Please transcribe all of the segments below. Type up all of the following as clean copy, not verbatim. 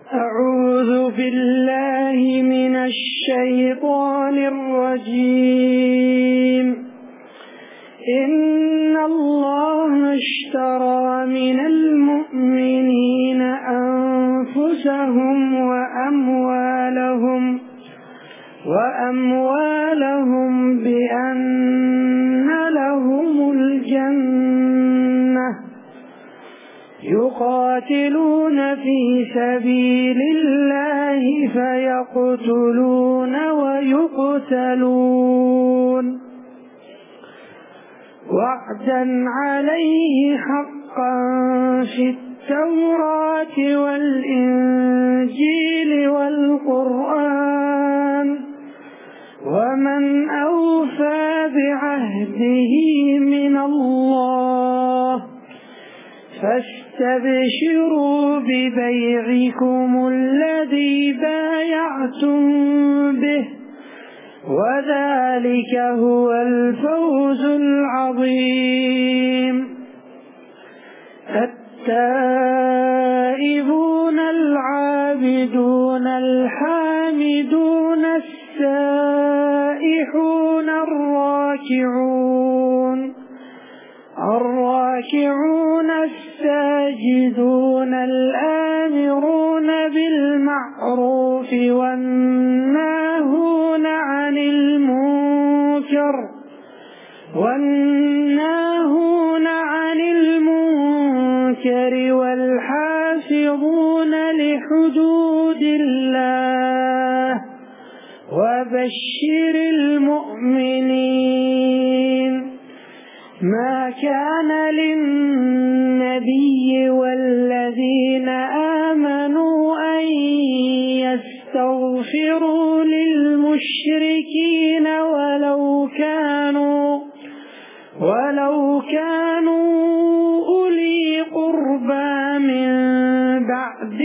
أعوذ بالله من الشيطان الرجيم. إن الله اشترى من المؤمنين أنفسهم وأموالهم بأن لهم الجنة يقاتلون في سبيل الله فيقتلون ويقتلون وعدا عليه حقا في التوراة والإنجيل والقرآن ومن أوفى بعهده من الله فاستبشروا ببيعكم الذي بايعتم به وذلك هو الفوز العظيم. التائبون العابدون الحامدون السائحون الراكعون الساجدون الآمرون بالمعروف والناهون عن المنكر والحافظون لحدود الله وبشر المؤمنين. ما كان للنبي والذين آمنوا أن يستغفروا للمشركين ولو كانوا أولي قربى من بعد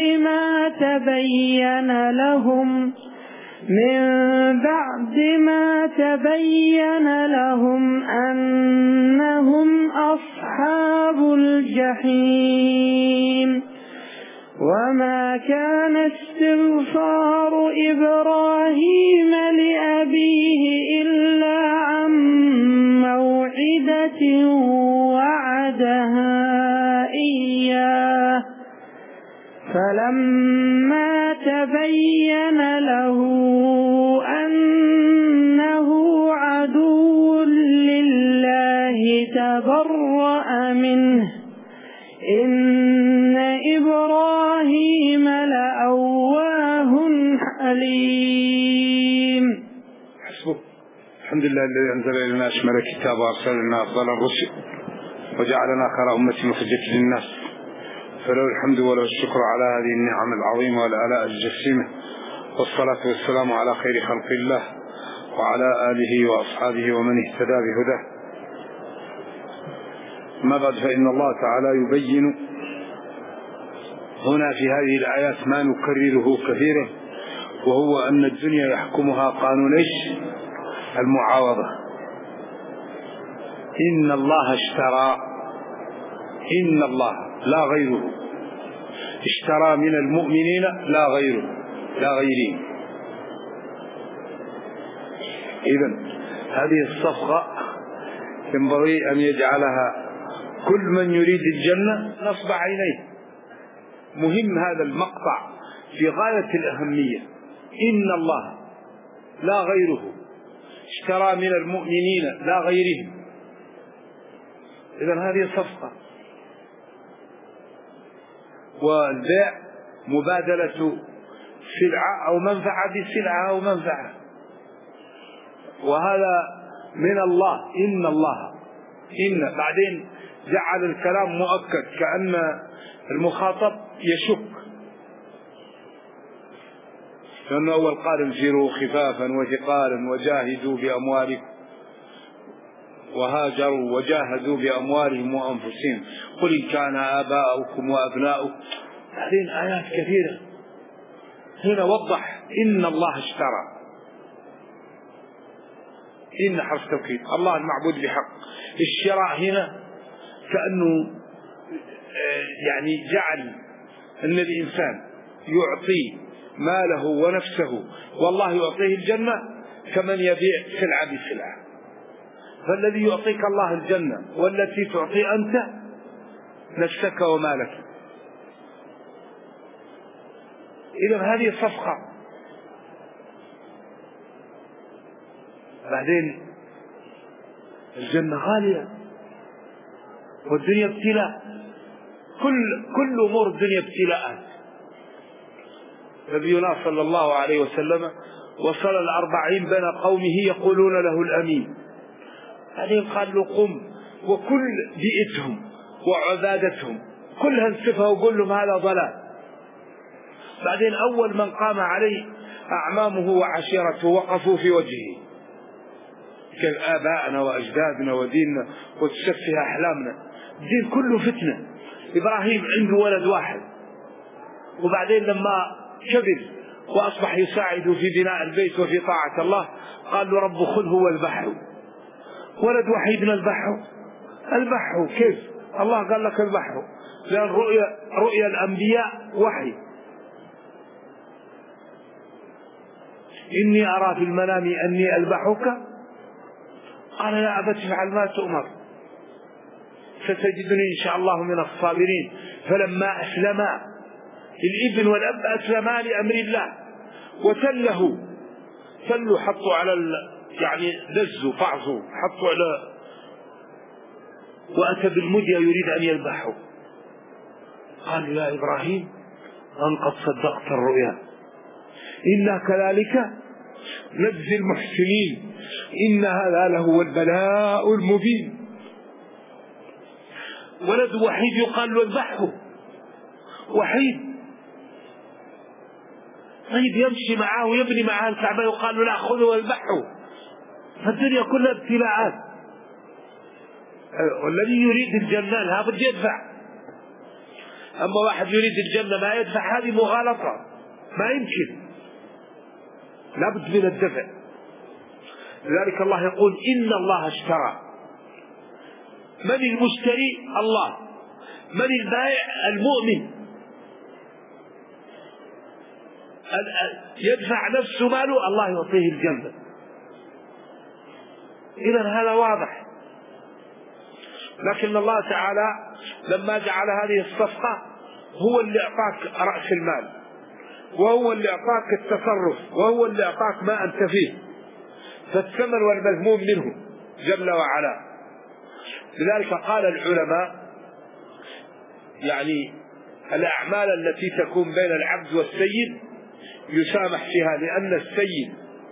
ما تبين لهم أنهم أصحاب الجحيم. وما كان استغفار إبراهيم لأبيه إلا عن موعدة وعدها إياه فلما تبين له أنه عدو لله تبرأ منه إن إبراهيم لأواه حليم. حسبك. الحمد لله الذي أنزل إلينا أشمل الكتاب وأرسل لنا أفضل الرسل وجعلنا خير أمة أخرجت للناس فله الحمد وله الشكر على هذه النعم العظيمة والآلاء الجسيمة والصلاة والسلام على خير خلق الله وعلى آله وأصحابه ومن اهتدى بهداه. ما بعد، فإن الله تعالى يبين هنا في هذه الآيات ما نكرره كثيرا، وهو أن الدنيا يحكمها قانون المعاوضة. إن الله اشترى، إن الله لا غيره، اشترى من المؤمنين لا غيرهم. إذن هذه الصفقة ينبغي أن يجعلها كل من يريد الجنة نصب عينيه. مهم هذا المقطع في غاية الأهمية. إن الله لا غيره، اشترى من المؤمنين لا غيرهم. إذن هذه صفقة، والبيع مبادلة سلعة أو منفعة بسلعة أو منفعة، وهذا من الله. إن الله، إن بعدين جعل الكلام مؤكد كأن المخاطب يشك، لأنه أول قال انفروا خفافا وثقالا وجاهدوا بأموالكم وهاجروا وجاهدوا بأموالهم وأنفسهم قل إن كان آباؤكم وأبناؤكم. بعدين آيات كثيرة هنا وضح إن الله اشترى. إن حرف توكيد، الله المعبود بحق. الشراء هنا كأنه يعني جعل أن الإنسان يعطي ماله ونفسه والله يعطيه الجنة كمن يبيع سلعة بسلعة. فالذي يعطيك الله الجنة والتي تعطي أنت نفسك ومالك. إذا هذه صفقة. بعدين الجنة غالية والدنيا ابتلاء، كل أمور الدنيا ابتلاءات. نبينا صلى الله عليه وسلم وصل 40 بين قومه يقولون له الأمين، بعدين قال له قم، وكل بيئتهم وعبادتهم كلها انسفها وقل لهم هذا ضلال. بعدين أول من قام عليه أعمامه وعشيرته وقفوا في وجهه كآبائنا وأجدادنا وديننا وتسفه أحلامنا، الدين كله فتنة. إبراهيم عنده ولد واحد، وبعدين لما كبر وأصبح يساعد في بناء البيت وفي طاعة الله قال له رب خذه واذبحه. ولد وحيد اذبحه كيف؟ الله قال لك اذبحه، لأن رؤيا الأنبياء وحي. إني أرى في المنام أني أذبحك قال يا أبت افعل ما تؤمر ستجدني إن شاء الله من الصابرين. فلما أسلما الابن والأب أسلما لأمر الله وتله حطوا على يعني دزوا فعصوا حطوا على، وأتى بالمدية يريد أن يذبحه. قال يا إبراهيم أن قد صدقت الرؤيا إنا كذلك نجزي المحسنين إن هذا لهو البلاء المبين. ولد وحيد يقال له اذبحه، وحيد طيب يمشي معه ويبني معه الكعبة يقال له لا خذه واذبحه. فالدنيا كلها ابتلاءات. والذي يريد الجنة لابد يدفع، أما واحد يريد الجنة ما يدفع هذه مغالطة، ما يمكن، لابد من الدفع. لذلك الله يقول إن الله اشترى. من المشتري؟ الله. من البائع؟ المؤمن. يدفع نفسه ماله الله يعطيه الجنة. إذا هذا واضح. لكن الله تعالى لما جعل هذه الصفقة هو اللي أعطاك رأس المال، وهو اللي أعطاك التصرف، وهو اللي أعطاك ما أنت فيه، فالثمن والمذموم منه جل وعلا. لذلك قال العلماء يعني الأعمال التي تكون بين العبد والسيد يسامح فيها، لأن السيد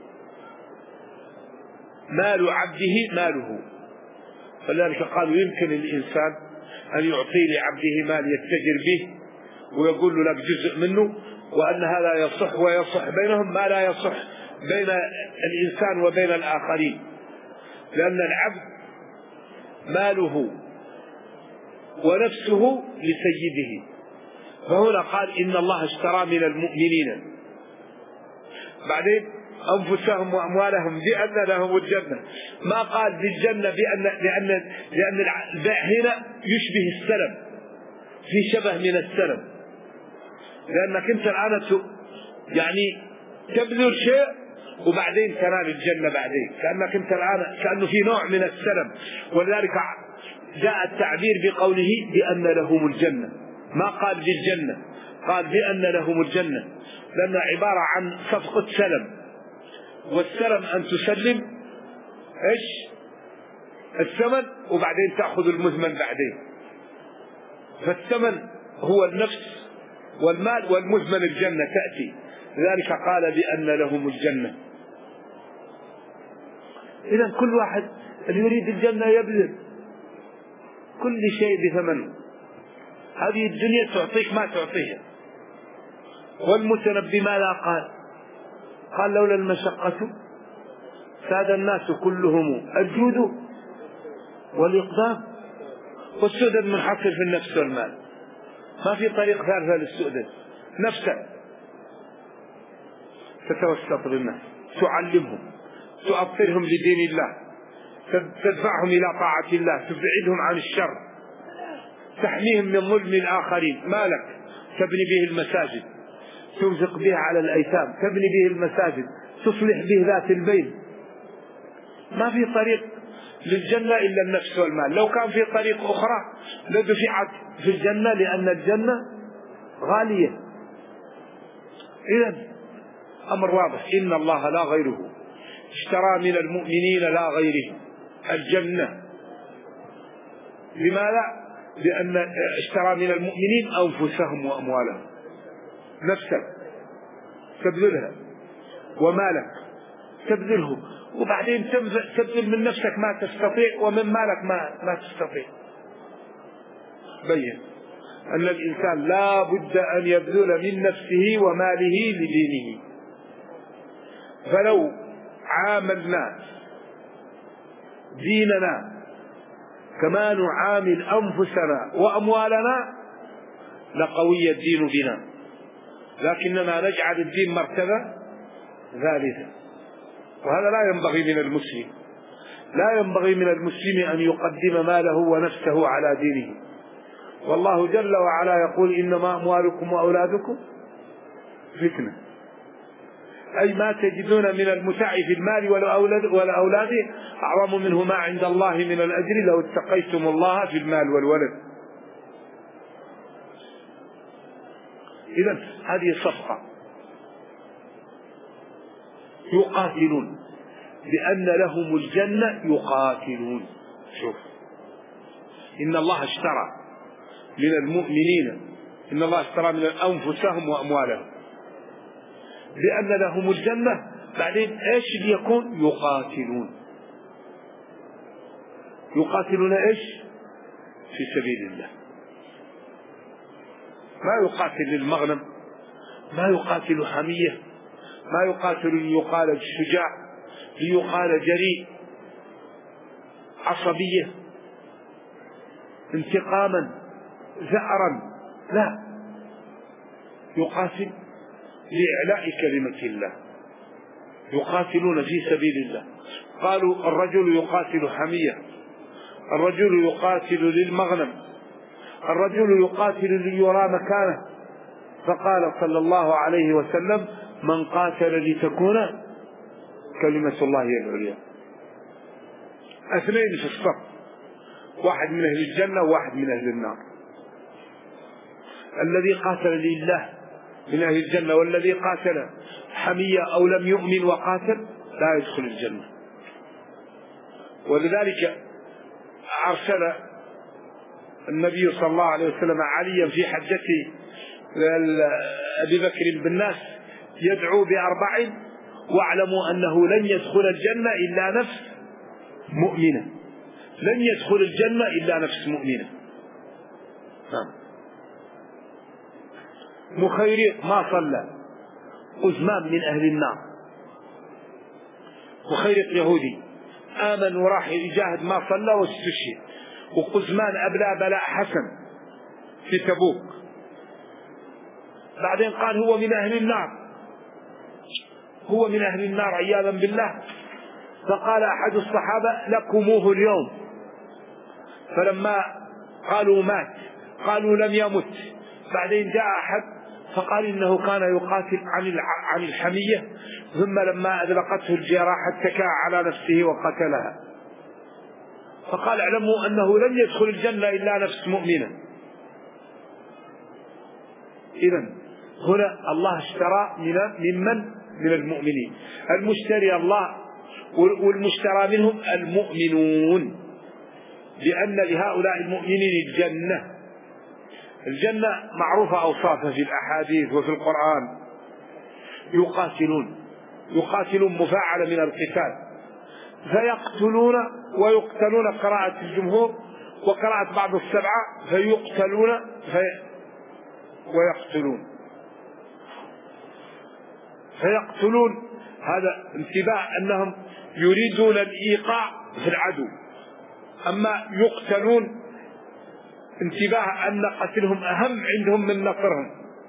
مال عبده ماله. فلذلك قالوا يمكن الإنسان أن يعطي لعبده مال يتجر به ويقول له لك جزء منه، وأن هذا يصح ويصح بينهم ما لا يصح بين الإنسان وبين الآخرين، لأن العبد ماله ونفسه لسيده. فهنا قال إن الله اشترى من المؤمنين بعدين أنفسهم وأموالهم بأن لهم الجنة. ما قال بالجنة لأن البيع هنا يشبه السلم، في شبه من السلم، لأنك أنت الآن يعني تبذل شيء وبعدين تنال الجنة بعدين، كأنك أنت الآن كأنه في نوع من السلم. ولذلك جاء التعبير بقوله بأن لهم الجنة، ما قال بالجنة، قال بأن لهم الجنة، لأنها عبارة عن صفقة سلم. والسلم أن تسلم إيش الثمن وبعدين تأخذ المثمن بعدين. فالثمن هو النفس والمال، والمثمن الجنة تأتي. لذلك قال بأن لهم الجنة. إذن كل واحد اللي يريد الجنة يبذل كل شيء بثمنه. هذه الدنيا تعطيك ما تعطيها. والمتنبي ماذا قال لولا المشقة ساد الناس كلهم الجود والإقدام. والسؤدد منحصر في النفس والمال، ما في طريق ثالثة للسؤدد. نفسك تتوسط بالناس، تعلمهم، تؤطرهم لدين الله، تدفعهم إلى طاعة الله، تبعدهم عن الشر، تحميهم من ظلم الآخرين. مالك تبني به المساجد، تنفق به على الأيتام، تبني به المساجد، تصلح به ذات البين. ما في طريق للجنة إلا النفس والمال. لو كان في طريق أخرى لدفعت في الجنة، لأن الجنة غالية. إذن أمر واضح، إن الله لا غيره اشترى من المؤمنين لا غيره الجنة. لماذا؟ لأن اشترى من المؤمنين أنفسهم وأموالهم. نفسك تبذلها ومالك تبذله، وبعدين تبذل من نفسك ما تستطيع ومن مالك ما تستطيع. بين أن الإنسان لا بد أن يبذل من نفسه وماله لدينه. فلو عاملنا ديننا كما نعامل أنفسنا وأموالنا لقوي الدين بنا، لكننا نجعل الدين مرتبة ثالثة، وهذا لا ينبغي من المسلم. لا ينبغي من المسلم أن يقدم ماله ونفسه على دينه. والله جل وعلا يقول إنما أموالكم وأولادكم فتنة، أي ما تجدون من المتاع في المال والأولاد أعظم منه ما عند الله من الأجر لو اتقيتم الله في المال والولد. إذن هذه صفقة. يقاتلون بأن لهم الجنة، يقاتلون. شوف، إن الله اشترى من المؤمنين، إن الله اشترى من أنفسهم وأموالهم بأن لهم الجنة. بعدين ايش ليكون؟ يقاتلون. يقاتلون ايش؟ في سبيل الله. ما يقاتل للمغنم، ما يقاتل حمية، ما يقاتل ليقال شجاع، ليقال جريء، عصبية، انتقاما، زأرا. لا، يقاتل لإعلاء كلمة الله. يقاتلون في سبيل الله. قالوا الرجل يقاتل حمية، الرجل يقاتل للمغنم، الرجل يقاتل ليرى مكانه. فقال صلى الله عليه وسلم من قاتل لتكون كلمة الله هي العليا. اثنين في الصف، واحد من أهل الجنة وواحد من أهل النار. الذي قاتل لله من أهل الجنة، والذي قاتل حمية أو لم يؤمن وقاتل لا يدخل الجنة. ولذلك أرسل النبي صلى الله عليه وسلم عليا في حجته أبي بكر بالناس يدعو ب4: واعلموا أنه لن يدخل الجنة إلا نفس مؤمنة. لن يدخل الجنة إلا نفس مؤمنة. مخيريق ما صلى، قزمان من أهل النار. مخيريق يهودي آمن وراح يجاهد ما صلى واستشهد. وقزمان أبلى بلاء حسن في تبوك. بعدين قال هو من أهل النار، هو من أهل النار عياذا بالله. فقال أحد الصحابة لكموه اليوم. فلما قالوا مات قالوا لم يمت. بعدين جاء أحد فقال إنه كان يقاتل عن الحمية، ثم لما أذلقته الجراح اتكى على نفسه وقتلها. فقال اعلموا أنه لن يدخل الجنة إلا نفس مؤمنة. إذن هنا الله اشترى من المؤمنين. المشتري الله، والمشترى منهم المؤمنون، لأن لهؤلاء المؤمنين الجنة. الجنة معروفة أوصافها في الأحاديث وفي القرآن. يقاتلون مفاعلة من القتال، فيقتلون ويقتلون، قراءة الجمهور وقراءة بعض السبعة فيقتلون ويقتلون. هذا انتباه أنهم يريدون الإيقاع في العدو. أما يقتلون انتباه أن قتلهم أهم عندهم من نصرهم.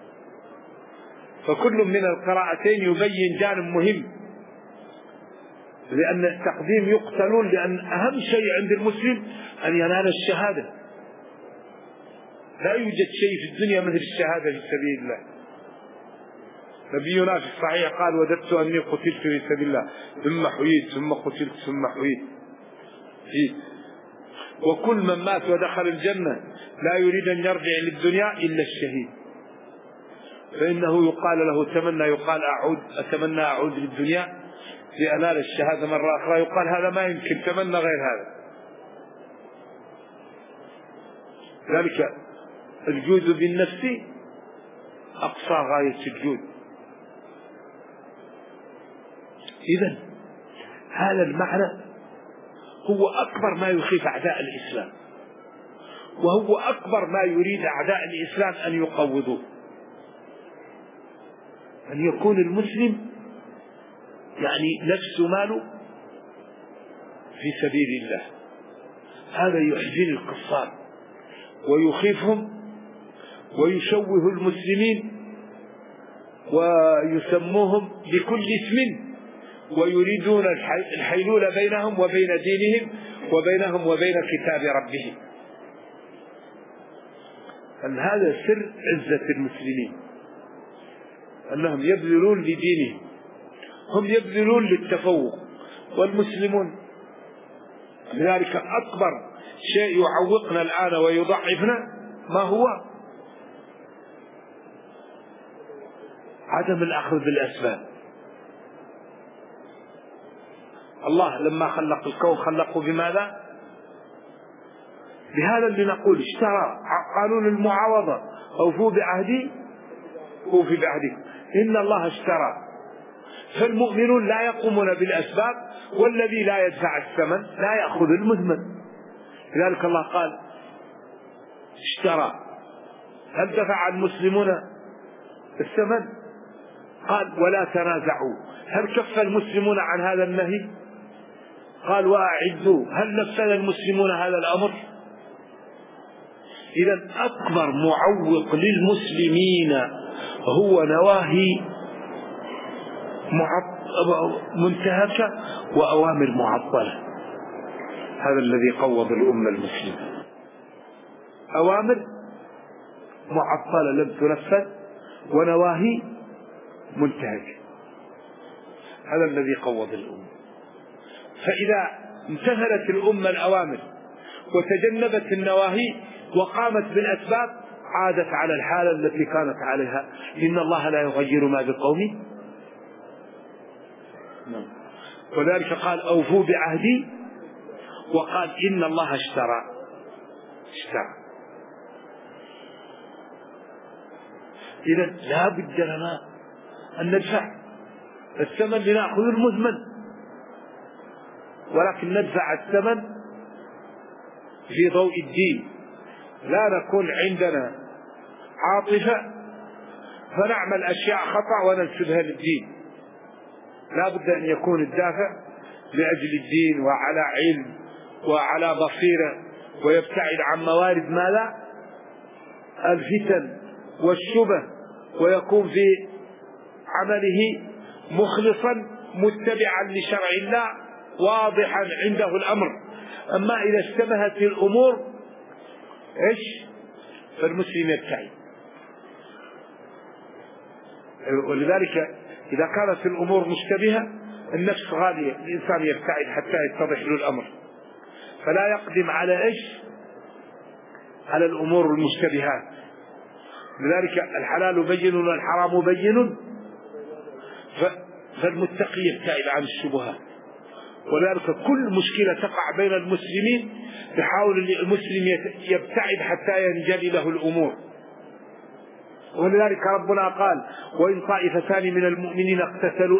فكل من القراءتين يبين جانب مهم، لأن التقديم يقتلون، لأن أهم شيء عند المسلم أن ينال الشهادة. لا يوجد شيء في الدنيا مثل الشهادة في سبيل الله. نبينا في الصحيح قال وددت أني قتلت في سبيل الله ثم حييت ثم قتلت ثم حييت. وكل من مات ودخل الجنة لا يريد أن يرجع للدنيا إلا الشهيد، فإنه يقال له تمنى، يقال أتمنى أعود للدنيا لأنال الشهادة مرة أخرى، يقال هذا ما يمكن، تمنى غير هذا. ذلك الجود بالنفس أقصى غاية الجود. إذن هذا المعنى هو أكبر ما يخيف أعداء الإسلام، وهو أكبر ما يريد أعداء الإسلام أن يقوضوه، أن يكون المسلم يعني نفس ماله في سبيل الله. هذا يحزن الكفار ويخيفهم ويشوه المسلمين ويسموهم بكل اسم، ويريدون الحيلول بينهم وبين دينهم وبينهم وبين كتاب ربهم. أن هذا سر عزة المسلمين، أنهم يبذلون لدينهم، هم يبذلون للتفوق، والمسلمون. لذلك أكبر شيء يعوقنا الآن ويضعفنا ما هو؟ عدم الأخذ بالأسباب. الله لما خلق الكون خلقه بماذا؟ بهذا اللي نقول اشترى، قانون المعاوضة، أوفوا بعهدي أوفي بعهدكم، إن الله اشترى. فالمؤمنون لا يقومون بالأسباب، والذي لا يدفع الثمن لا يأخذ المثمن. لذلك الله قال اشترى. هل دفع المسلمون الثمن؟ قال ولا تنازعوا. هل كف المسلمون عن هذا النهي؟ قال وأعدوا. هل نفذ المسلمون هذا الأمر؟ إذن أكبر معوق للمسلمين هو نواهي منتهكة وأوامر معطلة. هذا الذي قوض الأمة المسلمة، أوامر معطلة لم تنفذ ونواهي منتهكة، هذا الذي قوض الأمة. فإذا امتثلت الأمة الأوامر وتجنبت النواهي وقامت بالأسباب عادت على الحالة التي كانت عليها. إن الله لا يغير ما بقوم، وذلك قال أوفوا بعهدي، وقال إن الله اشترى. إذا لا بد لنا أن ندفع الثمن لنأخذ المثمن، ولكن ندفع الثمن في ضوء الدين، لا نكون عندنا عاطفة فنعمل أشياء خطأ وننسبها للدين. لا بد أن يكون الدافع لأجل الدين وعلى علم وعلى بصيرة، ويبتعد عن موارد ماذا؟ الفتن والشبه، ويكون في عمله مخلصا متبعا لشرع الله واضحا عنده الأمر. أما إذا اشتبهت الأمور فالمسلم يبتعد. ولذلك إذا كانت الأمور مشتبهة النفس غالية، الإنسان يبتعد حتى يتضح له الأمر، فلا يقدم على على الأمور المشتبهات. لذلك الحلال بين والحرام بين، فالمتقي يبتعد عن الشبهات. ولذلك كل مشكلة تقع بين المسلمين يحاول المسلم يبتعد حتى ينجلي له الأمور. ولذلك ربنا قال وإن طائفتان من المؤمنين اقتتلوا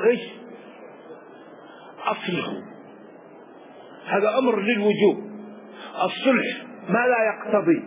أصلحوا. هذا أمر للوجوب. الصلح ما لا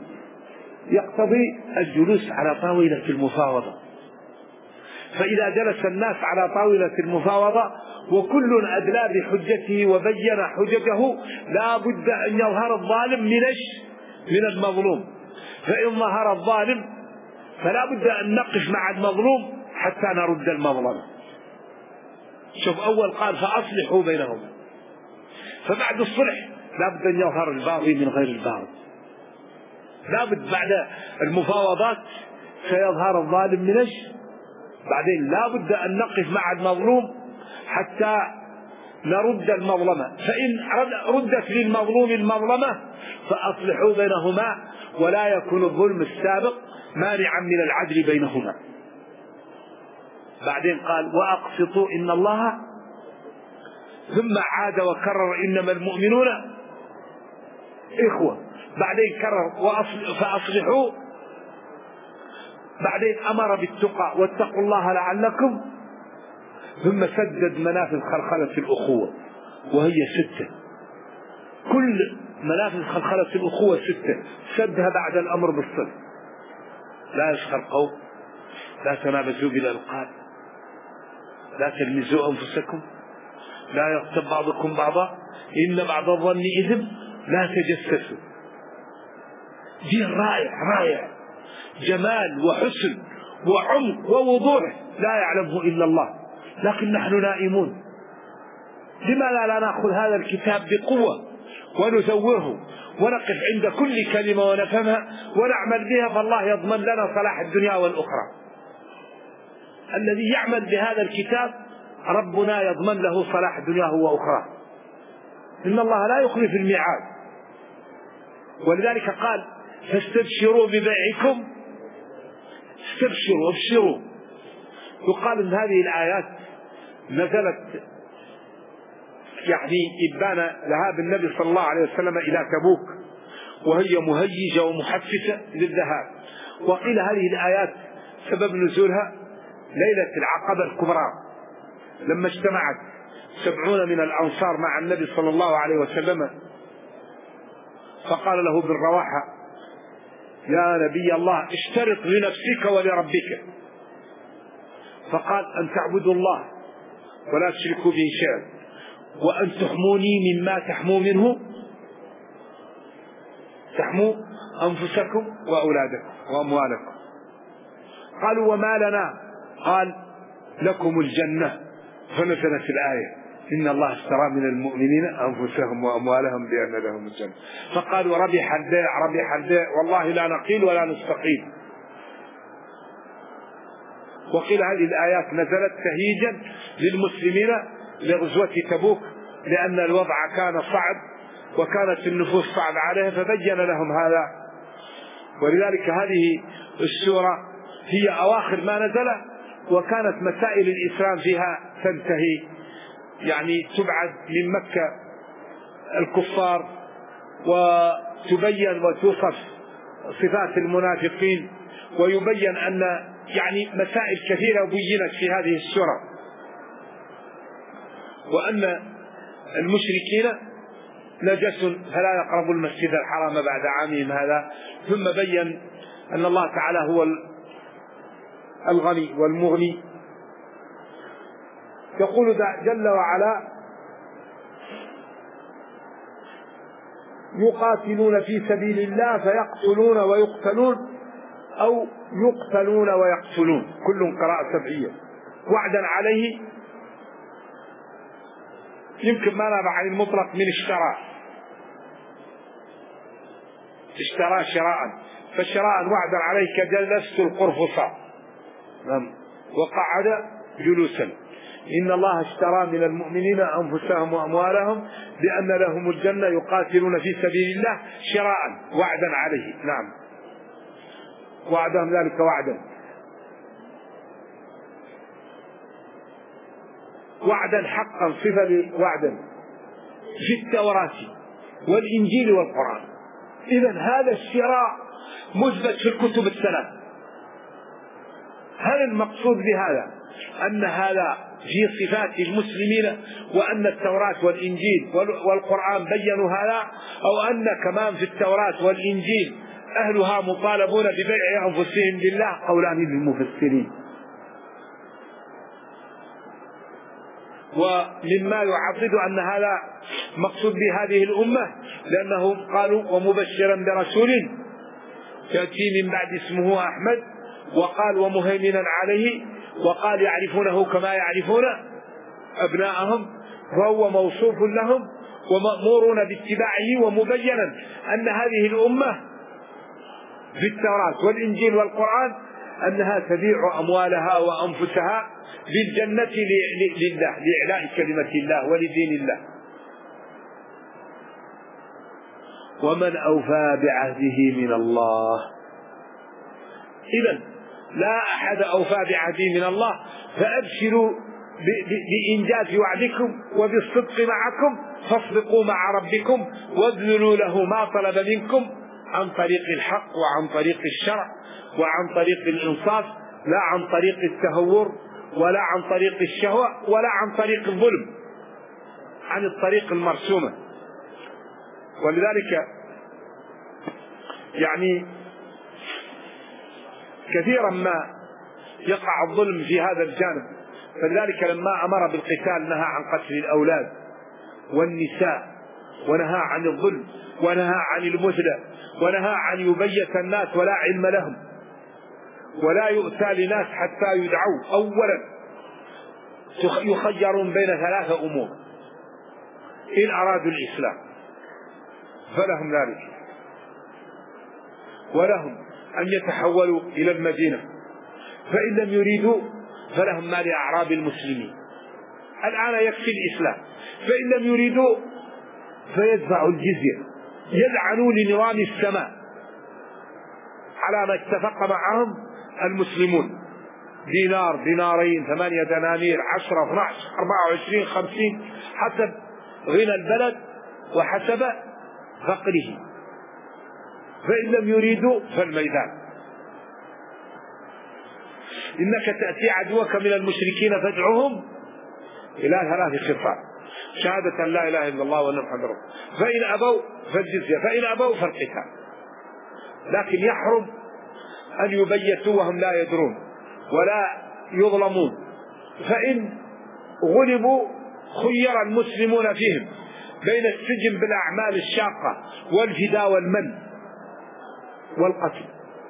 يقتضي الجلوس على طاولة المفاوضة. فإذا جلس الناس على طاولة المفاوضة وكل أدلى بحجته وبين حججه لا بد أن يظهر الظالم من المظلوم. فإن ظهر الظالم فلا بد أن نقف مع المظلوم حتى نرد المظلمة. شوف أول قال فأصلحوا بينهم، فبعد الصلح لا بد أن يظهر الباغي من غير الباغي. لا بد بعد المفاوضات سيظهر الظالم بعدين لا بد أن نقف مع المظلوم حتى نرد المظلمة، فإن ردت للمظلوم المظلمة فأصلحوا بينهما ولا يكون الظلم السابق مانعا من العدل بينهما. بعدين قال وأقسطوا إن الله، ثم عاد وكرر إنما المؤمنون إخوة، بعدين كرر فأصلحوا، بعدين أمر بالتقى واتقوا الله لعلكم، ثم سدد منافذ خلخلة الأخوة وهي 6. كل منافذ خلخلة الأخوة 6 سدها بعد الأمر بالصدق. لا يسخر قوم، لا تنابزوا بالألقاب، لا تلمزوا أنفسكم، لا يغتب بعضكم بعضا، إن بعض الظن إثم، لا تجسسوا. دين رائع رائع، جمال وحسن وعمق ووضوح لا يعلمه إلا الله، لكن نحن نائمون. لماذا لا نأخذ هذا الكتاب بقوة ونزوره ونقف عند كل كلمة ونفهمها ونعمل بها، فالله يضمن لنا صلاح الدنيا والأخرى. الذي يعمل بهذا الكتاب ربنا يضمن له صلاح دنياه وأخرى، إن الله لا يخلف الميعاد. ولذلك قال فاستبشروا ببيعكم، استبشروا ابشروا. يقال ان هذه الآيات نزلت يعني إبان ذهاب النبي صلى الله عليه وسلم إلى تبوك، وهي مهيجة ومحفزة للذهاب. وقيل هذه الآيات سبب نزولها ليلة العقبة الكبرى، لما اجتمعت 70 من الأنصار مع النبي صلى الله عليه وسلم، فقال له بالرواحة يا نبي الله اشترط لنفسك ولربك، فقال أن تعبدوا الله ولا تشركوا به شيئا، وأن تحموني مما تحموا منه، تحموا أنفسكم وأولادكم وأموالكم. قالوا وما لنا؟ قال لكم الجنة. فنزلت الآية إن الله اشترى من المؤمنين أنفسهم وأموالهم بأن لهم الجنة. فقالوا ربح البيع ربح البيع، والله لا نقيل ولا نستقيل. وقيل هذه الآيات نزلت تهيجا للمسلمين لغزوة تبوك، لأن الوضع كان صعب وكانت النفوس صعب عليها، فبين لهم هذا. ولذلك هذه السورة هي أواخر ما نزل، وكانت مسائل الإسلام فيها تنتهي، يعني تبعد من مكة الكفار وتبين وتوصف صفات المنافقين، ويبين أن يعني مسائل كثيرة بينت في هذه السورة، وأن المشركين نجس فلا يقربوا المسجد الحرام بعد عامهم هذا. ثم بين أن الله تعالى هو الغني والمغني. يقول جل وعلا يقاتلون في سبيل الله فيقتلون ويقتلون، أو يقتلون ويقتلون، كل قراءة سبعية. وعدا عليه يمكن ما نابع عن المطلق من اشترى شراء، فشراء وعدا عليه كجلست القرفصة وقعد جلوسا. إن الله اشترى من المؤمنين أنفسهم وأموالهم بأن لهم الجنة يقاتلون في سبيل الله شراء وعدا عليه. نعم، وعدهم ذلك وعدا حقا، صفة وعدا في التوراة والإنجيل والقرآن. إذن هذا الشراء مثبت في الكتب الثلاث. هل المقصود بهذا أن هذا في صفات المسلمين، وأن التوراة والإنجيل والقرآن بيّنوا هذا، أو أن كمان في التوراة والإنجيل أهلها مطالبون ببيع أنفسهم لله؟ قولان للمفسرين. ومما يعضد أن هذا مقصود بهذه الأمة، لأنهم قالوا ومبشرا برسول يأتي من بعد اسمه أحمد، وقال ومهيمنا عليه، وقال يعرفونه كما يعرفون أبناءهم، فهو موصوف لهم ومأمورون باتباعه، ومبينا أن هذه الأمة في التوراة والإنجيل والقرآن أنها تبيع أموالها وأنفسها بالجنة لله، لإعلاء كلمة الله ولدين الله. ومن أوفى بعهده من الله. إذن لا أحد أوفى بعهده من الله، فأبشروا بإنجاز وعدكم وبالصدق معكم، فاصدقوا مع ربكم وابذلوا له ما طلب منكم عن طريق الحق وعن طريق الشرع وعن طريق الإنصاف، لا عن طريق التهور ولا عن طريق الشهوة ولا عن طريق الظلم، عن الطريق المرسومة. ولذلك يعني كثيرا ما يقع الظلم في هذا الجانب، فلذلك لما أمر بالقتال نهى عن قتل الأولاد والنساء، ونهى عن الظلم، ونهى عن المثلى، ونهى عن يبيت الناس ولا علم لهم، ولا يؤتى لناس حتى يدعوا. أولا يخيرون بين ثلاثة أمور إن أرادوا الإسلام فلهم ذلك، ولهم أن يتحولوا إلى المدينة، فإن لم يريدوا فلهم ما لأعراب المسلمين. الآن يكفي الإسلام، فإن لم يريدوا فيدفعوا الجزية، يلعنوا لنظام السماء على ما اتفق معهم المسلمون، دينار، دينارين، 8 دنانير، 10، 12، 24، 50، حسب غنى البلد وحسب فقره. فإن لم يريدوا فالميدان. إنك تأتي عدوك من المشركين فادعوهم إلى 3 خصال: شهادة أن لا إله إلا الله وأن محمدا رسول الله، فإن أبوا فالجزية، فإن أبوا فالقتال. لكن يحرم أن يبيتوا وهم لا يدرون ولا يظلمون، فإن غلبوا خير المسلمون فيهم بين السجن بالأعمال الشاقة والفداء والمن والقتل.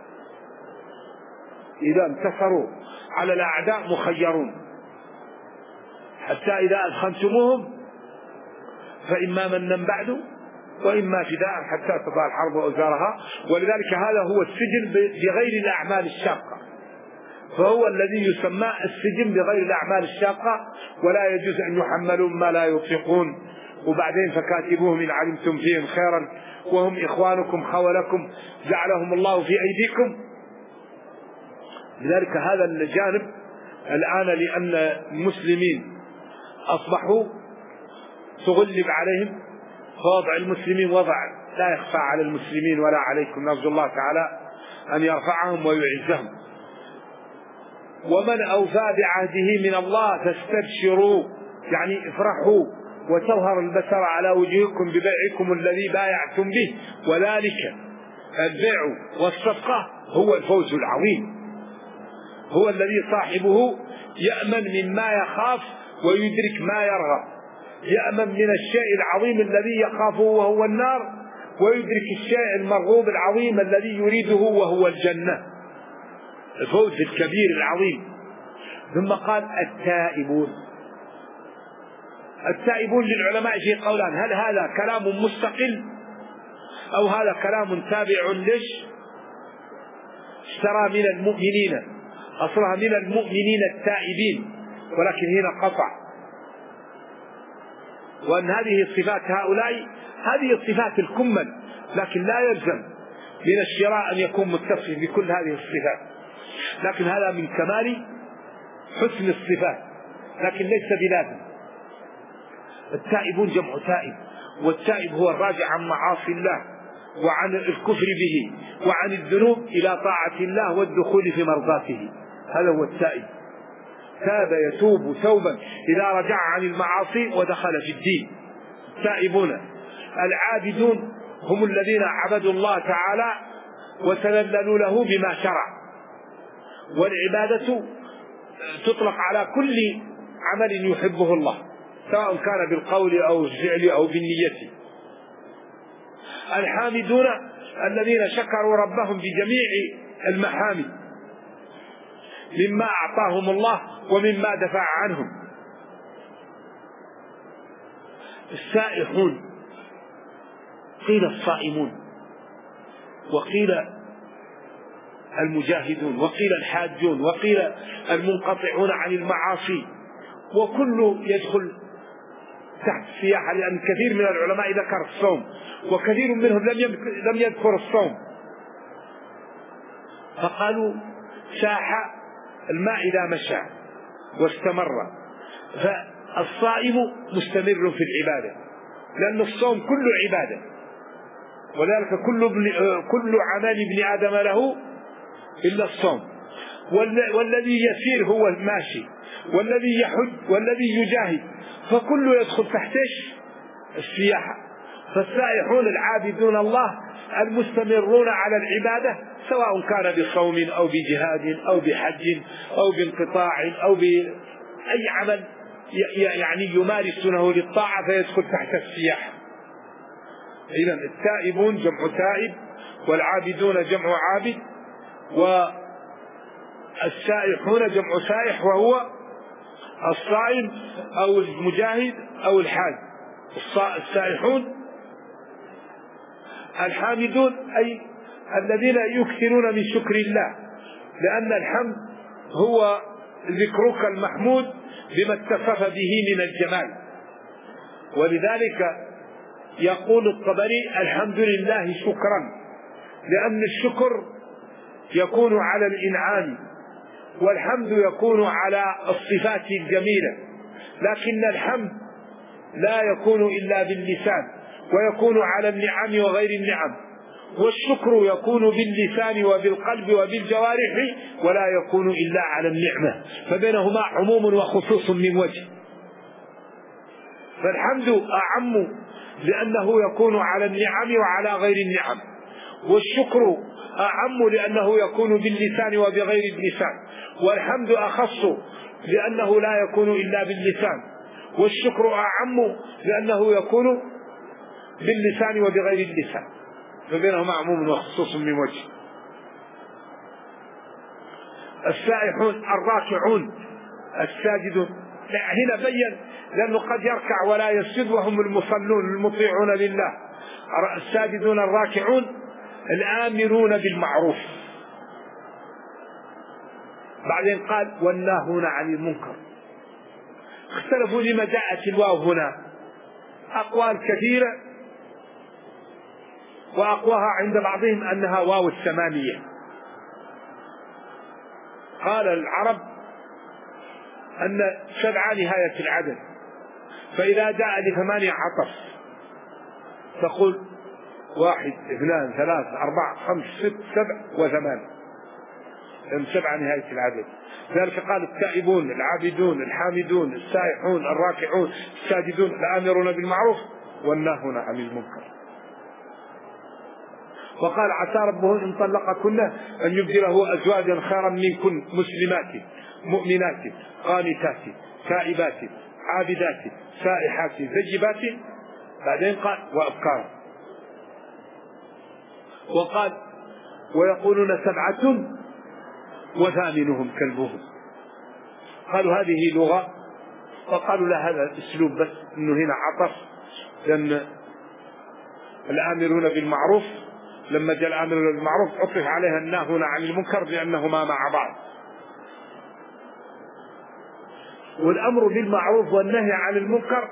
إذا انتصروا على الأعداء مخيرون، حتى إذا أدخلتموهم فإما منا بعد وإما فداء حتى تضع الحرب أوزارها. ولذلك هذا هو السجن بغير الأعمال الشاقة، فهو الذي يسمى السجن بغير الأعمال الشاقة، ولا يجوز أن يحملوا ما لا يطيقون. وبعدين فكاتبوهم إن علمتم فيهم خيرا وهم إخوانكم خولكم جعلهم الله في أيديكم. لذلك هذا الجانب الآن، لأن المسلمين أصبحوا تغلب عليهم، فوضع المسلمين وضع لا يخفى على المسلمين ولا عليكم، نرجو الله تعالى أن يرفعهم ويعزهم. ومن أوفى بعهده من الله فاستبشروا، يعني افرحوا وتظهر البشر على وجوهكم ببيعكم الذي بايعتم به، وذلك البيع والصفقة هو الفوز العظيم، هو الذي صاحبه يأمن مما يخاف ويدرك ما يرغب، يأمن من الشيء العظيم الذي يخافه وهو النار، ويدرك الشيء المرغوب العظيم الذي يريده وهو الجنة، الفوز الكبير العظيم. ثم قال التائبون. التائبون للعلماء في قولان: هل هذا كلام مستقل أو هذا كلام تابع ليش؟ اشترى من المؤمنين، أصلها من المؤمنين التائبين، ولكن هنا قطع، وأن هذه صفات هؤلاء هذه الصفات الكمل، لكن لا يلزم من الشراء أن يكون متصف بكل هذه الصفات، لكن هذا من كمال حسن الصفات، لكن ليس بلازم. التائبون جمع تائب، والتائب هو الراجع عن معاصي الله وعن الكفر به وعن الذنوب إلى طاعة الله والدخول في مرضاته، هذا هو التائب. تاب يتوب توبا إذا رجع عن المعاصي ودخل في الدين. التائبون. العابدون هم الذين عبدوا الله تعالى وتذللوا له بما شرع، والعبادة تطلق على كل عمل يحبه الله، سواء كان بالقول أو الفعل أو بالنية. الحامدون الذين شكروا ربهم بجميع المحامد مما أعطاهم الله ومما دفع عنهم. السائحون، قيل الصائمون، وقيل المجاهدون، وقيل الحاجون، وقيل المنقطعون عن المعاصي، وكل يدخل تحت السياحة، لأن كثير من العلماء ذكر الصوم وكثير منهم لم يذكر الصوم، فقالوا ساح الماء إذا مشى واستمر، فالصائم مستمر في العبادة، لأن الصوم كله عبادة، ولذلك كل عمل ابن آدم له إلا الصوم، والذي يسير هو الماشي، والذي يحج، والذي يجاهد، فكله يدخل تحت السياحة. فالسائحون العابدون الله المستمرون على العبادة، سواء كان بصوم أو بجهاد أو بحج أو بانقطاع أو بأي عمل يعني يمارسونه للطاعة فيدخل تحت السياحة. إذن التائبون جمع تائب، والعابدون جمع عابد، والسائحون جمع سائح وهو الصائم أو المجاهد أو الحاج. السائحون الحامدون أي الذين يكثرون من شكر الله، لأن الحمد هو ذكرك المحمود بما اتصف به من الجمال، ولذلك يقول الطبري الحمد لله شكرا، لأن الشكر يكون على الإنعام، والحمد يكون على الصفات الجميلة، لكن الحمد لا يكون إلا باللسان، ويكون على النعم وغير النعم، والشكر يكون باللسان وبالقلب وبالجوارح، ولا يكون إلا على النعمة، فبينهما عموم وخصوص من وجه. فالحمد أعم لأنه يكون على النعم وعلى غير النعم، والشكر أعم لأنه يكون باللسان وبغير اللسان، والحمد أخص لأنه لا يكون إلا باللسان، والشكر أعم لأنه يكون باللسان وبغير اللسان، فبينهما عموم وخصوص من وجه. السائحون الراكعون الساجدون، هنا بين لأنه قد يركع ولا يسجد وهم المصلون المطيعون لله. الساجدون الراكعون الآمرون بالمعروف، بعدين قال والناهون عن المنكر. اختلفوا لما جاءت الواو هنا، أقوال كثيرة، وأقواها عند بعضهم أنها واو الثمانية. قال العرب أن 7 نهاية العدد، فإذا جاء ل8 عطف تقول 1 2 3 4 5 6 7 و8، 7 نهاية العدد. ذلك قال التائبون العابدون الحامدون السائحون الراكعون الساجدون الآمرون بالمعروف والناهون عن المنكر. وقال عسى ربه إن طلقكن أن يبدله أزواجا خيرا منكن مسلمات مؤمنات قانتات تائبات عابدات سائحات ثيبات، بعدين قال وأبكارا. وقال ويقولون 7 وثامنهم كلبهم، قالوا هذه لغة، وقالوا لا هذا اسلوب بس انه هنا عطف، لأن الآمرون بالمعروف لما جاء الآمرون بالمعروف عطف عليها الناهون عن المنكر لأنهما مع بعض. والأمر بالمعروف والنهي عن المنكر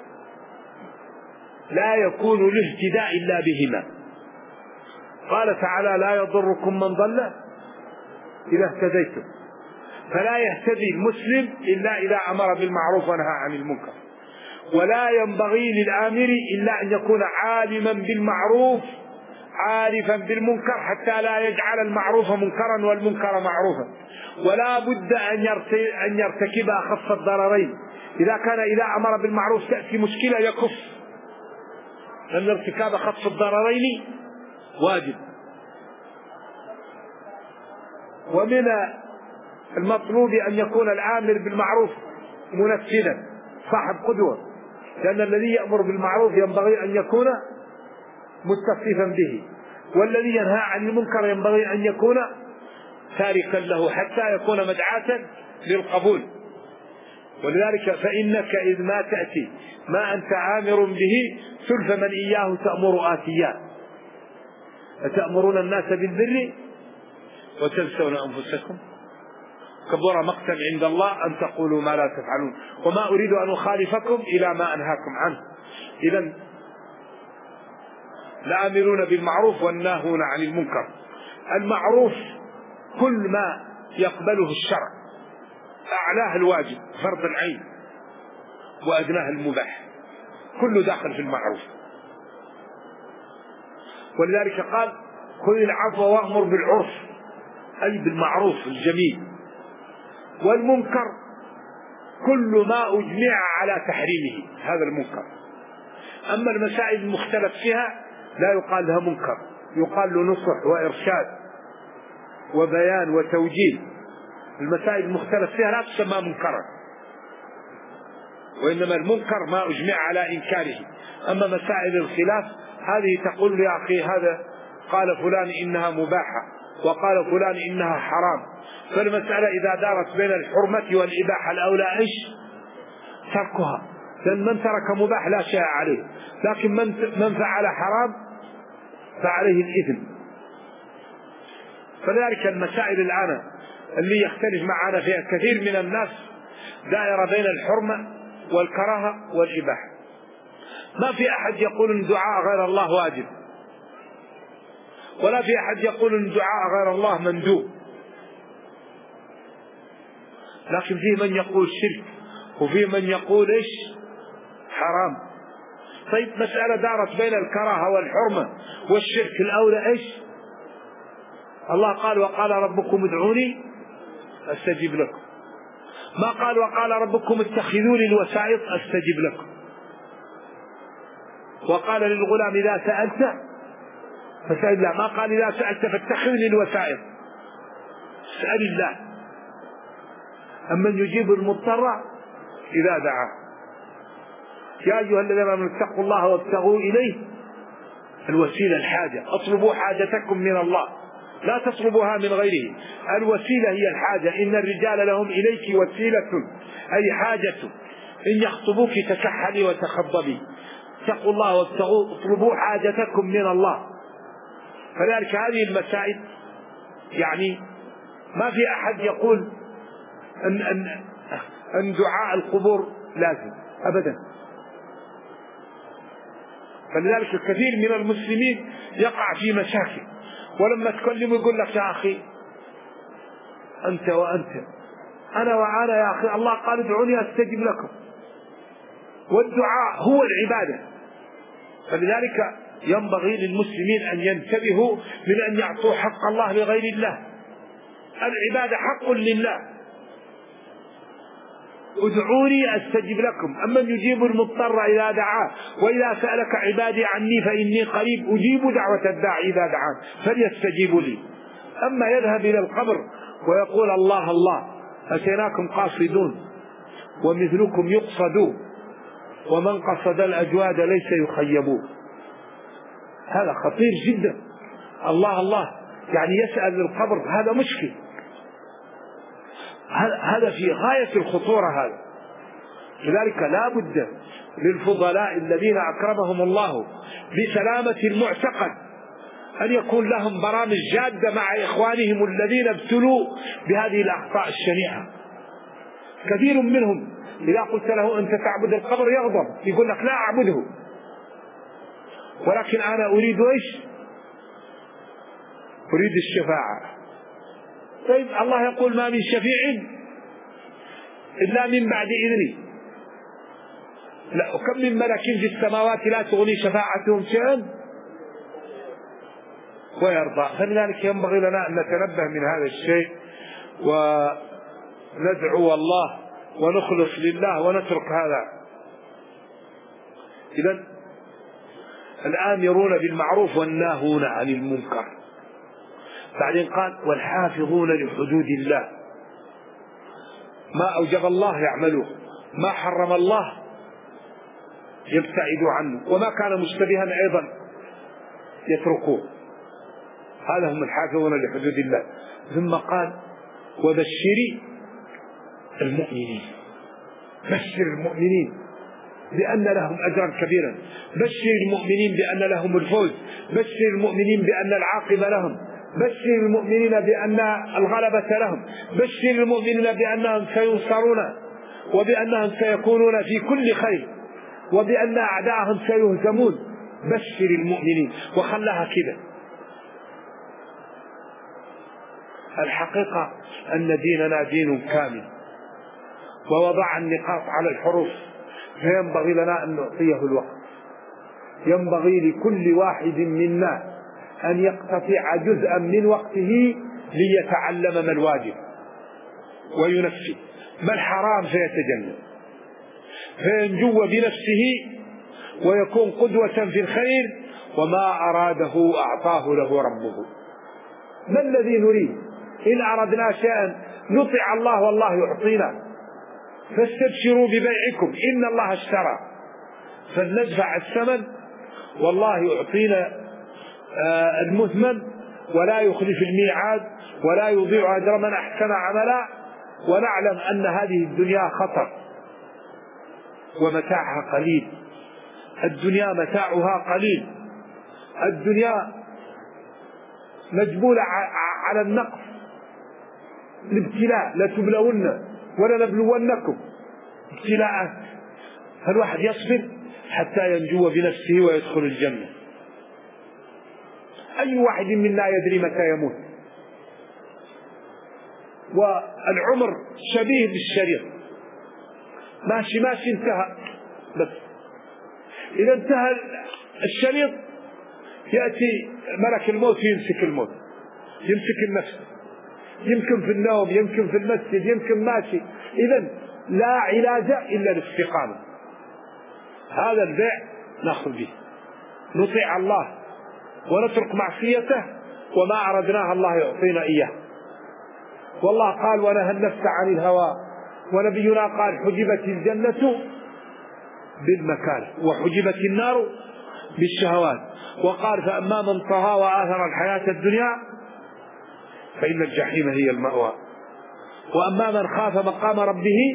لا يكون الاهتداء إلا بهما. قال تعالى لا يضركم من ضل إذا اهتديتم، فلا يهتدي المسلم إلا إذا أمر بالمعروف ونهى عن المنكر، ولا ينبغي للآمر إلا أن يكون عالما بالمعروف عارفا بالمنكر حتى لا يجعل المعروف منكرا والمنكر معروفا، ولا بد أن يرتكب أخف الضررين. إذا أمر بالمعروف تأتي مشكلة يكف، لأن ارتكاب أخف الضررين واجب. ومن المطلوب أن يكون الآمر بالمعروف منفذا صاحب قدوة، لأن الذي يأمر بالمعروف ينبغي أن يكون متصفا به، والذي ينهى عن المنكر ينبغي أن يكون تاركا له حتى يكون مدعاة للقبول. ولذلك فإنك إذ ما تأتي ما أنت آمر به سلف من إياه تأمر آتيا، أتأمرون الناس بالبر وتنسون أنفسكم كبر مقتا عند الله أن تقولوا ما لا تفعلون وما أريد أن أخالفكم إلى ما أنهاكم عنه. إذن الآمرون بالمعروف والناهون عن المنكر. المعروف كل ما يقبله الشرع، أعلاه الواجب فرض العين وأدناه المباح، كله داخل في المعروف. ولذلك قال خذ العفو وأمر بالعرف، أي بالمعروف الجميل. والمنكر كل ما أجمع على تحريمه، هذا المنكر. أما المسائل المختلف فيها لا يقال لها منكر، يقال له نصح وإرشاد وبيان وتوجيه. المسائل المختلف فيها لا تسمى منكرا، وإنما المنكر ما أجمع على إنكاره. أما مسائل الخلاف هذه تقول يا أخي هذا قال فلان إنها مباحة وقال فلان إنها حرام، فالمسألة إذا دارت بين الحرمة والإباحة الأولى إيش؟ تركها، لأن من ترك مباح لا شيء عليه، لكن من فعل حرام فعليه الإثم. فلذلك المسائل الآن اللي يختلف معنا فيها كثير من الناس دائرة بين الحرمة والكراهة والإباحة. ما في أحد يقول أن دعاء غير الله واجب، ولا في أحد يقول أن دعاء غير الله مندوب، لكن فيه من يقول شرك وفيه من يقول إيش؟ حرام. طيب مسألة دارت بين الكراهة والحرمة والشرك، الأولى إيش؟ الله قال وقال ربكم ادعوني أستجب لكم، ما قال وقال ربكم اتخذوني الوسائط أستجب لكم. وقال للغلام إذا سألت فسأل الله، ما قال إذا سألت فاتخذني الوسائط، اسأل الله. أما يجيب المضطر إذا دعاه. يا أيها الذين آمنوا اتقوا الله وابتغوا إليه الوسيلة، الحاجة، اطلبوا حاجتكم من الله لا تطلبوها من غيره. الوسيلة هي الحاجة، إن الرجال لهم إليك وسيلة أي حاجة، إن يخطبوك تكحلي وتخضبي. اتقوا الله وابتغوا اطلبوا حاجتكم من الله. فذلك هذه المسائل يعني ما في أحد يقول أن دعاء القبور لازم أبدا. فلذلك الكثير من المسلمين يقع في مشاكل، ولما تكلمه يقول لك يا أخي أنت وأنت، أنا وأنا يا أخي، الله قال ادعوني أستجب لكم، والدعاء هو العبادة. فلذلك ينبغي للمسلمين أن ينتبهوا من أن يعطوا حق الله لغير الله. العبادة حق لله، ادعوني أستجب لكم. أما يجيب المضطر إذا دعاه، وإذا سألك عبادي عني فإني قريب أجيب دعوة الداعي إذا دعان فليستجيبوا لي. أما يذهب إلى القبر ويقول الله الله أتيناكم قاصدون ومثلكم يقصد ومن قصد الأجواد ليس يخيبون، هذا خطير جدا. الله الله يعني يسأل للقبر، هذا مشكل، هذا في غاية الخطورة. هذا لذلك لا بد للفضلاء الذين أكرمهم الله بسلامة المعتقد أن يكون لهم برامج جادة مع إخوانهم الذين ابتلوا بهذه الأخطاء الشنيعة. كثير منهم إذا قلت له أنت تعبد القبر يغضب، يقول لك لا أعبده، ولكن أنا أريد إيش؟ أريد الشفاعة. طيب الله يقول ما من شفيع إلا من بعد إذني، لا، وكم من ملك في السماوات لا تغني شفاعتهم شيئا ويرضى. فلذلك ينبغي لنا أن نتنبه من هذا الشيء وندعو الله ونخلص لله ونترك هذا. إذن الآمرون بالمعروف والناهون عن المنكر. بعدين قال والحافظون لحدود الله، ما أوجب الله يعملوه، ما حرم الله يبتعدوا عنه، وما كان مشتبها أيضا يتركوه. هذا هم الحافظون لحدود الله. ثم قال وبشري المؤمنين، بشر المؤمنين بأن لهم أجرا كبيرا، بشر المؤمنين بأن لهم الفوز، بشر المؤمنين بأن العاقبة لهم. بشر المؤمنين بأن الغلبة لهم، بشر المؤمنين بأنهم سينصرون وبأنهم سيكونون في كل خير وبأن أعداءهم سيهزمون. بشر المؤمنين وخلاها كذا. الحقيقة أن ديننا دين كامل ووضع النقاط على الحروف، فينبغي لنا أن نعطيه الوقت. ينبغي لكل واحد منا أن يقتطع جزءا من وقته ليتعلم ما الواجب وينفذ، ما الحرام فيتجنب، فينجو بنفسه ويكون قدوة في الخير، وما أراده أعطاه له ربه. ما الذي نريد؟ إن أردنا شيئا نطع الله والله يعطينا، فاستبشروا ببيعكم إن الله اشترى، فلندفع الثمن والله يعطينا المثمن ولا يخلف الميعاد ولا يضيع أجر من أحسن عملا. ونعلم أن هذه الدنيا خطر ومتاعها قليل، الدنيا متاعها قليل، الدنيا مجبولة على النقص، الابتلاء لتبلون ولنبلونكم ابتلاء، فالواحد يصبر حتى ينجو بنفسه ويدخل الجنة. أي واحد منا يدري متى يموت، والعمر شبيه بالشريط، ماشي ماشي انتهى، بس إذا انتهى الشريط يأتي ملك الموت يمسك الموت، يمسك النفس، يمكن في النوم، يمكن في المسجد، يمكن ماشي. إذن لا علاج إلا الاستقامة. هذا البيع نأخذ به، نطيع الله ونترك معصيته، وما أردناه الله يعطينا إياه. والله قال ونهى النفس عن الهوى، ونبينا قال حجبت الجنة بالمكاره وحجبت النار بالشهوات، وقال فأما من طغى وآثر الحياة الدنيا فإن الجحيم هي المأوى، وأما من خاف مقام ربه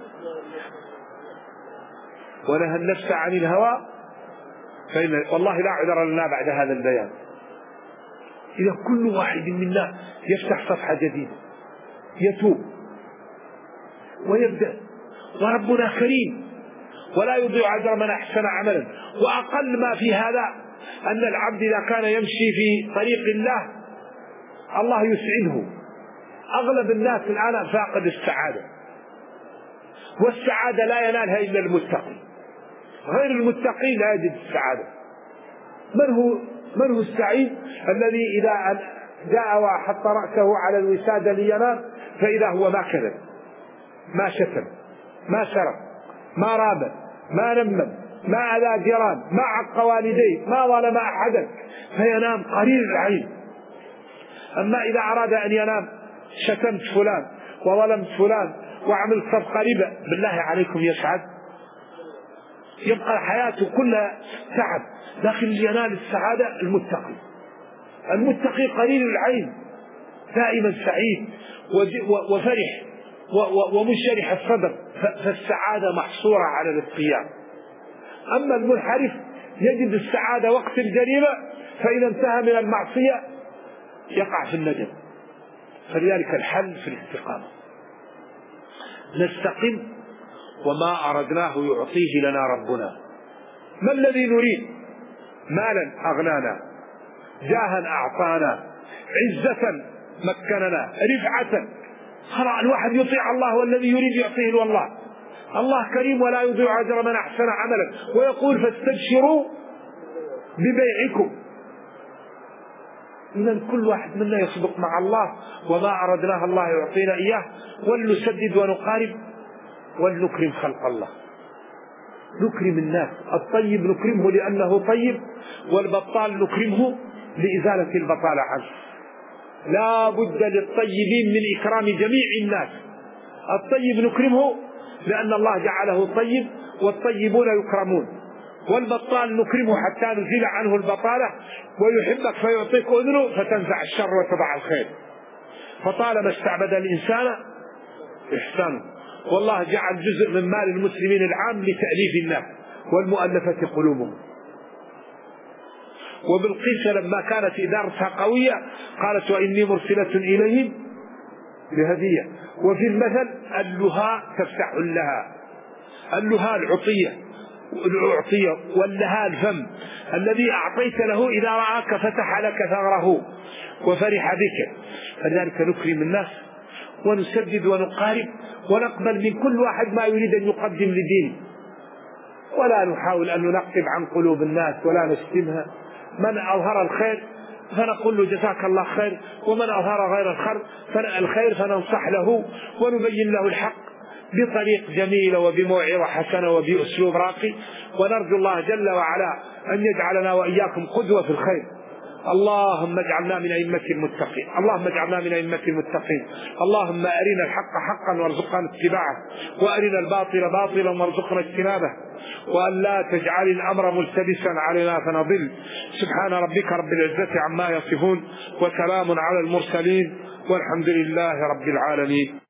ونهى النفس عن الهوى فإن والله لا عذر لنا بعد هذا البيان. إذا كل واحد منا يفتح صفحة جديدة، يتوب ويبدأ، وربنا كريم ولا يضيع أجر من أحسن عملا. وأقل ما في هذا أن العبد إذا كان يمشي في طريق الله الله يسعده. أغلب الناس الآن فاقد السعادة، والسعادة لا ينالها إلا المتقي، غير المتقي لا يجد السعادة. من هو السعيد؟ الذي إذا جاء وحط رأسه على الوسادة لينام فإذا هو ما كذب، ما شتم، ما سرق، ما راب، ما نمم، ما أذى جيران، ما عق والديه، ما ظلم أحدا، فينام قرير العين. أما إذا أراد أن ينام شتمت فلان وظلمت فلان وعملت صفقة ربا، بالله عليكم يسعد؟ يبقى حياته كلها تعب. لكن ينال السعادة المتقي. المتقي قليل العين دائما سعيد وفرح ومنشرح الصدر، فالسعادة محصورة على الاتقياء. أما المنحرف يجد السعادة وقت الجريمة، فإذا انتهى من المعصية يقع في الندم. فلذلك الحل في الاستقامة، نستقم وما أردناه يعطيه لنا ربنا. ما الذي نريد؟ مالا أغنانا، جاها أعطانا، عزة مكننا، رفعة. خلاص الواحد يطيع الله والذي يريد يعطيه والله. الله كريم ولا يضيع أجر من أحسن عملا، ويقول فاستبشروا ببيعكم. إذن كل واحد منا يصدق مع الله، وما أردناه الله يعطينا إياه، ولنسدد ونقارب ولنكرم خلق الله، نكرم الناس. الطيب نكرمه لأنه طيب، والبطال نكرمه لإزالة البطالة عنه. لا بد للطيبين من إكرام جميع الناس. الطيب نكرمه لأن الله جعله طيب، والطيبون يكرمون. والبطال نكرمه حتى نزيل عنه البطالة، ويحبك فيعطيك أذنه فتنزع الشر وتضع الخير. فطالما استعبد الإنسان إحسانه. والله جعل جزء من مال المسلمين العام لتأليف الناس والمؤلفة قلوبهم. وبلقيس لما كانت إدارتها قوية قالت وإني مرسلة إليهم بهدية. وفي المثل اللها تفتح اللها، اللها العطية واللها الفم، الذي أعطيت له إذا رآك فتح لك ثغره وفرح بك. فلذلك نكرم الناس ونسدد ونقارب ونقبل من كل واحد ما يريد أن يقدم لدينه، ولا نحاول أن ننقب عن قلوب الناس ولا نشتمها. من أظهر الخير فنقول له جزاك الله خير، ومن أظهر غير الخير فننصح له ونبين له الحق بطريق جميلة وبموعظة حسنة وبأسلوب راقي. ونرجو الله جل وعلا أن يجعلنا وإياكم قدوة في الخير. اللهم اجعلنا من أئمة المتقين، اللهم اجعلنا من أئمة المتقين. اللهم أرنا الحق حقا وارزقنا اتباعه، وأرنا الباطل باطلا وارزقنا اجتنابه، وأن لا تجعل الأمر ملتبسا علينا فنضل. سبحان ربك رب العزة عما يصفون، وسلام على المرسلين، والحمد لله رب العالمين.